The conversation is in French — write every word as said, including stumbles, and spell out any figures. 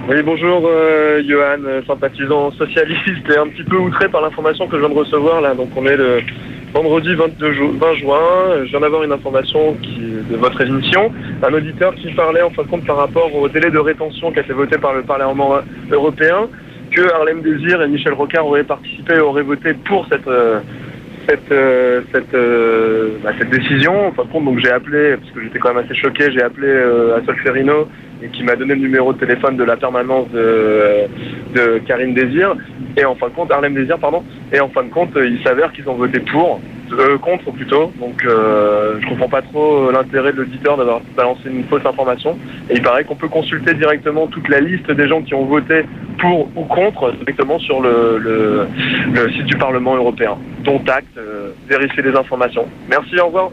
Oui, bonjour, euh, Johan, euh, sympathisant socialiste et un petit peu outré par l'information que je viens de recevoir là. Donc on est le vendredi vingt-deux ju- vingt juin. Je viens d'avoir une information qui, de votre émission, un auditeur qui parlait en fin de compte par rapport au délai de rétention qui a été voté par le Parlement européen, que Harlem Désir et Michel Rocard auraient participé et auraient voté pour cette euh, cette euh, cette, euh, bah, cette décision. En fin de compte, donc j'ai appelé, parce que j'étais quand même assez choqué, j'ai appelé euh, à Solferino, et qui m'a donné le numéro de téléphone de la permanence de, de Karine Désir, et en fin de compte, Harlem Désir, pardon, et en fin de compte, il s'avère qu'ils ont voté pour, euh, contre plutôt, donc euh, je comprends pas trop l'intérêt de l'auditeur d'avoir balancé une fausse information, et il paraît qu'on peut consulter directement toute la liste des gens qui ont voté pour ou contre directement sur le, le, le site du Parlement européen. Dont acte, euh, vérifier les informations. Merci, au revoir.